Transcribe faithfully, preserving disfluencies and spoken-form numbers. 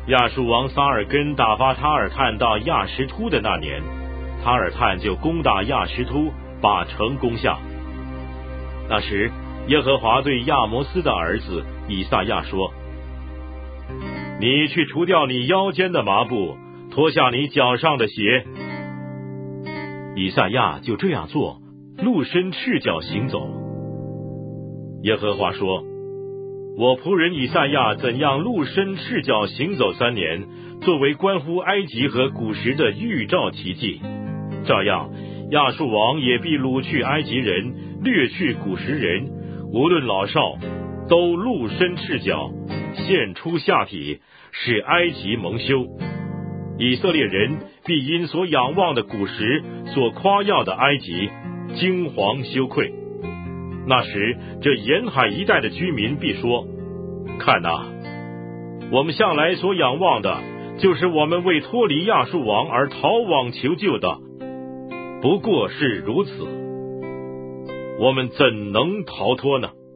亚述王撒尔根打发塔尔探到亚什突的那年，塔尔探就攻打亚什突，把城攻下。那时耶和华对亚摩斯的儿子以赛亚说：你去除掉你腰间的麻布，脱下你脚上的鞋。以赛亚就这样做，露身赤脚行走。耶和华说：我仆人以赛亚怎样露身赤脚行走三年，作为关乎埃及和古时的预兆奇迹，照样亚述王也必掳去埃及人，掠去古时人，无论老少，都露身赤脚，现出下体，使埃及蒙羞。以色列人必因所仰望的古时，所夸耀的埃及，惊惶羞愧。那时这沿海一带的居民必说：看哪，我们向来所仰望的，就是我们为脱离亚述王而逃往求救的，不过是如此，我们怎能逃脱呢？